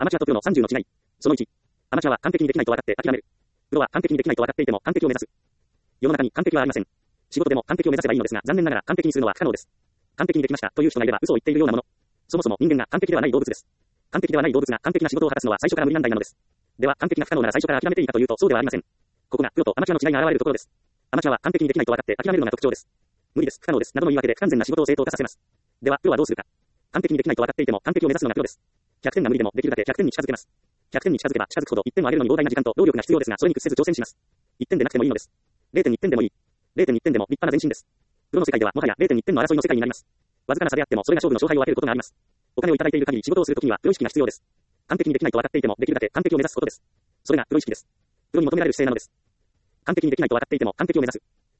アマチュアとプロの30の違い。その1。アマチュアは完璧にできないと分かって諦める。プロは完璧にできないと分かっていても完璧を目指す。世の中に完璧はありません。仕事でも完璧を目指せばいいのですが、残念ながら完璧にするのは不可能です。完璧にできましたという人がいれば嘘を言っているようなもの。そもそも人間が完璧ではない動物です。完璧ではない動物が完璧な仕事を果たすのは最初から無理難題なのです。では完璧な不可能なら最初から諦めていいかというとそうではありません。ここがプロとアマチュアの違いが現れるところです。アマチュアは完璧にできないと分かって諦めるのが特徴です。無理です、不可能です、などの言い訳で不完全な仕事を正当化させます。では、プロはどうするか。完璧にできないと分かっていても完璧を目指すのがプロです。100点が無理でもできるだけ100点に近づけます。100点に近づけば近づくほど1点を上げるのに膨大な時間と労力が必要ですが、それに屈せず挑戦します。1点でなくてもいいのです。0.1 点でもいい。0.1 点でも立派な前進です。プロの世界ではもはや 0.1 点の争いの世界になります。わずかな差であってもそれが勝負の勝敗を分けることがあります。お金をいただいている限り仕事をするときにはプロ意識が必要です。完璧にできないと分かっていてもできるだけ完璧を目指すことです。それがプロ意識です。プロに求められる姿勢なのです。完璧にできないと分かっていても完璧を目指す。